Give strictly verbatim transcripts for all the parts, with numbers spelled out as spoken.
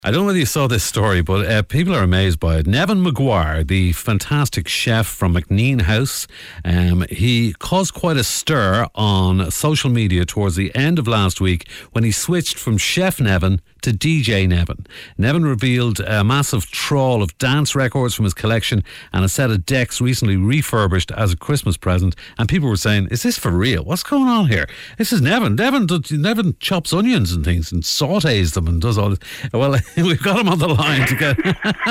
I don't know whether you saw this story, but uh, people are amazed by it. Nevin Maguire, the fantastic chef from McNean House, um, he caused quite a stir on social media towards the end of last week when he switched from Chef Nevin to D J Nevin. Nevin revealed a massive trawl of dance records from his collection and a set of decks recently refurbished as a Christmas present. And people were saying, is this for real? What's going on here? This is Nevin. Nevin, does, Nevin chops onions and things and sautés them and does all this. Well, we've got him on the line to get...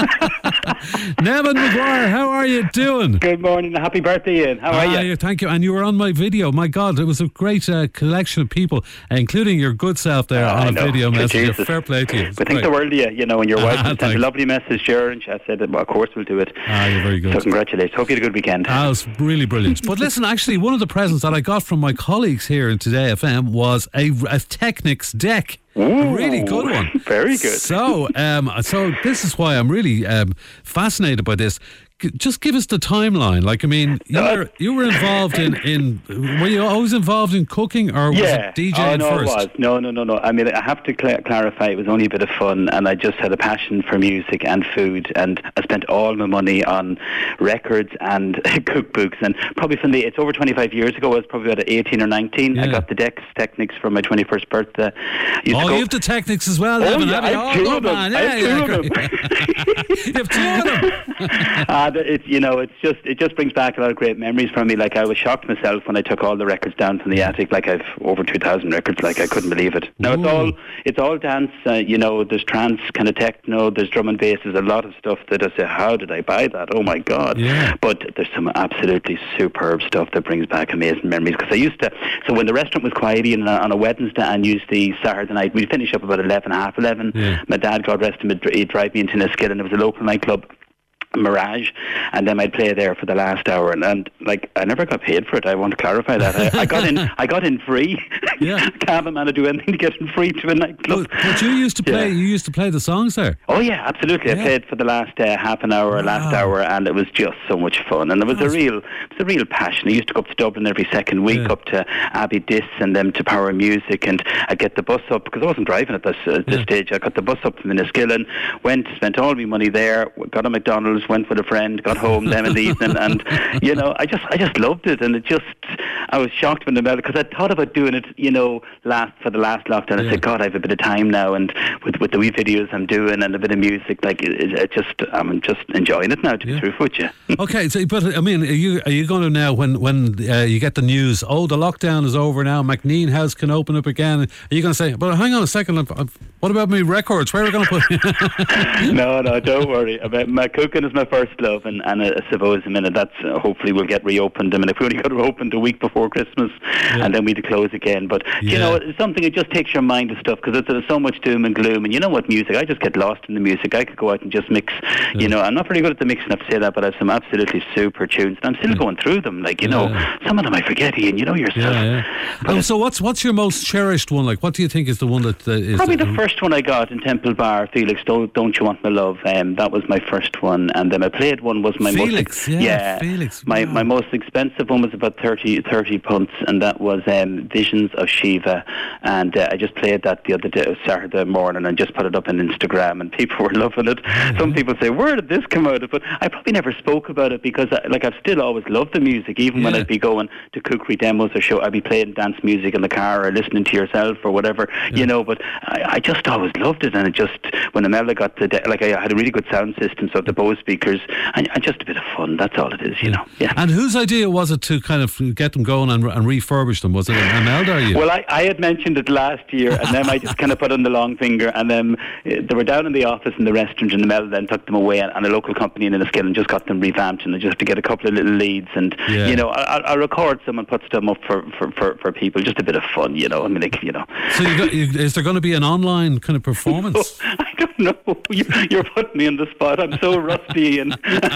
Nevin Maguire, how are you doing? Good morning. Happy birthday, Ian. How are ah, you? Thank you. And you were on my video. My God, it was a great uh, collection of people, including your good self there uh, on a video message. Fair play to you. We think the world of you, you know, and your wife sent a lovely message to her and she said, well, of course we'll do it. Ah, you're very good. So congratulations. Hope you had a good weekend. Ah, it was really brilliant. But listen, actually, one of the presents that I got from my colleagues here in Today F M was a, a Technics deck. Ooh, a really good one. Very good. So, um, so this is why I'm really um, fascinated by this. Just give us the timeline. Like, I mean, you were, you were involved in, in, were you always involved in cooking or was yeah. it DJing oh, no, first? It was. No, no, no, no. I mean, I have to cl- clarify, it was only a bit of fun and I just had a passion for music and food and I spent all my money on records and cookbooks and probably from the, it's over twenty-five years ago, I was probably about eighteen or nineteen. Yeah. I got the Dex Technics for my twenty-first birthday. Oh, you have the Technics as well, oh, Evan, yeah, have you? I have two oh, of them. Man. I Yeah, have two yeah, of them. You have two of them. uh, it's, you know, it's just, it just brings back a lot of great memories for me. Like, I was shocked myself when I took all the records down from the attic. Like, I've over two thousand records. Like, I couldn't believe it. Now, Ooh. it's all it's all dance. Uh, you know, there's trance, kind of techno, there's drum and bass. There's a lot of stuff that I say, how did I buy that? Oh, my God. Yeah. But there's some absolutely superb stuff that brings back amazing memories. Because I used to, so when the restaurant was quiet and on a Wednesday and used the Saturday night, we'd finish up about eleven, half eleven. Yeah. My dad, God rest him, he'd drive me into Enniskillen. It was a local nightclub, Mirage, and then I'd play there for the last hour, and, and like I never got paid for it. I want to clarify that. I, I got in, I got in free. Yeah, can't have a man to do anything to get in free to a nightclub. But, but you used to play. Yeah. You used to play the songs there. Oh yeah, absolutely. Yeah. I played for the last uh, half an hour, wow. last hour, and it was just so much fun. And it was That's... a real, it was a real passion. I used to go up to Dublin every second week, yeah. up to Abbey Dis and then to Power Music, and I'd get the bus up because I wasn't driving at this, uh, this yeah. stage. I got the bus up from Enniskillen, went, spent all my money there, got a McDonald's, went with a friend, got home then in the evening, and you know, I just, I just loved it, and it just, I was shocked when the mail because I thought about doing it, you know, last for the last lockdown. Yeah. I said, God, I have a bit of time now, and with with the wee videos I'm doing and a bit of music, like it, it just, I'm just enjoying it now. To yeah. be truthful with you. Okay, so but I mean, are you are you going to now when when uh, you get the news? Oh, the lockdown is over now. McNean House can open up again. Are you going to say, but hang on a second, I've, I've, what about me records? Where are we going to put? no, no, don't worry. About my cooking is my first love, and, and I suppose I mean that's uh, hopefully we'll get reopened. I mean, if we only got reopened a week before Christmas, yeah. and then we'd close again. But yeah. you know, it's something it just takes your mind to stuff because there's so much doom and gloom. And you know what, music? I just get lost in the music. I could go out and just mix. Yeah. You know, I'm not very good at the mixing. I have to say that, but I have some absolutely super tunes, and I'm still yeah. going through them. Like you yeah. know, some of them I forget. Ian, you know yourself. Yeah, yeah. Oh, so what's what's your most cherished one? Like, what do you think is the one that uh, is probably the, the first one I got in Temple Bar? Felix, don't don't you want my love? Um, that was my first one, and then I played one was my Felix, most yeah, yeah Felix. My wow. my most expensive one was about thirty, thirty punts, and that was um, Visions of Shiva, and uh, I just played that the other day, Saturday morning, and just put it up on Instagram, and people were loving it. Yeah. Some people say, where did this come out of? But I probably never spoke about it because I, like I've still always loved the music, even yeah. when I'd be going to cookery demos or show, I'd be playing dance music in the car or listening to yourself or whatever, yeah. you know, but I, I just always loved it, and it just, when Imelda got the, de- like I had a really good sound system, so the Bose speakers, and, and just a bit of fun, that's all it is, you yeah. know. Yeah. And whose idea was it to kind of get them going and, and refurbish them? Was it Imelda or you? Well, I, I had mentioned it last year, and then I just kind of put on the long finger, and then uh, they were down in the office in the restaurant, and Imelda then took them away, and, and a local company in Enniskillen just got them revamped, and I just have to get a couple of little leads, and yeah. you know, I, I record some and put them up for, for, for, for people, just a bit of fun, you know. I mean, like, you know. So you got, you, is there going to be an online kind of performance? No, I don't know. You, you're putting me on the spot. I'm so rusty. And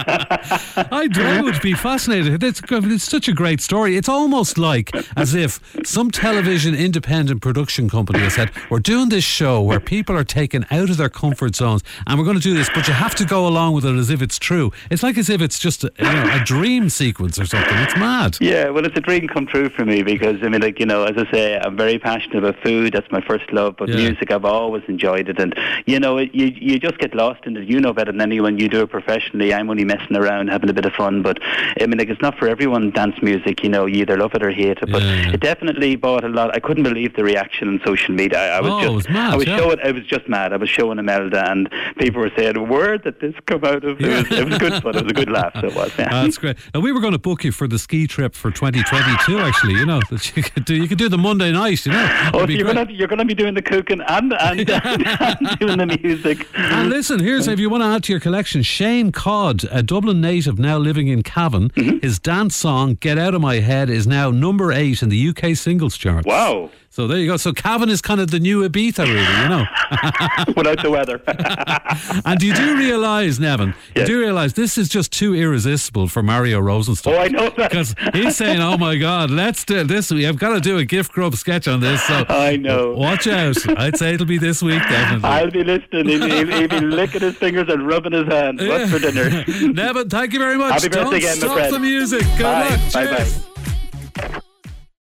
I, I would be fascinated. It's, it's such a great story. It's almost like as if some television independent production company has said, we're doing this show where people are taken out of their comfort zones and we're going to do this, but you have to go along with it as if it's true. It's like as if it's just a, you know, a dream sequence or something. It's mad. Yeah, well, it's a dream come true for me because, I mean, like, you know, as I say, I'm very passionate about food. That's my first love. But yeah. music, I've always always enjoyed it, and you know, it, you you just get lost in it. You know better than anyone. You do it professionally. I'm only messing around, having a bit of fun. But I mean, like, it's not for everyone. Dance music, you know, you either love it or hate it. But yeah. it definitely bought a lot. I couldn't believe the reaction on social media. I, I was oh, just, it was mad, I was yeah. showing, I was just mad. I was showing Imelda, and people were saying, "Where did this come out of?" It was, it was good fun. It was a good laugh. So it was. Yeah. Oh, that's great. Now, we were going to book you for the ski trip for twenty twenty-two. Actually, you know, that you could do. You could do the Monday night. You know. Oh, so you're going to you're going to be doing the cooking and and, and, and doing the music. And listen, here's if you want to add to your collection, Shane Codd, a Dublin native now living in Cavan. Mm-hmm. His dance song "Get Out of My Head" is now number eight in the U K singles charts. Wow. So there you go. So Cavan is kind of the new Ibiza, really, you know. Without the weather. And you do realise, Nevin, yes. you do realise this is just too irresistible for Mario Rosenstock. Oh, I know that. Because he's saying, oh my God, let's do this. We have got to do a gift grub sketch on this. So I know. Watch out. I'd say it'll be this week, definitely. I'll be listening. He'll, he'll, he'll be licking his fingers and rubbing his hands. What's for dinner? Nevin, thank you very much. Happy birthday Don't again, my stop friend. the music. Good Bye. luck. Bye Cheers. bye.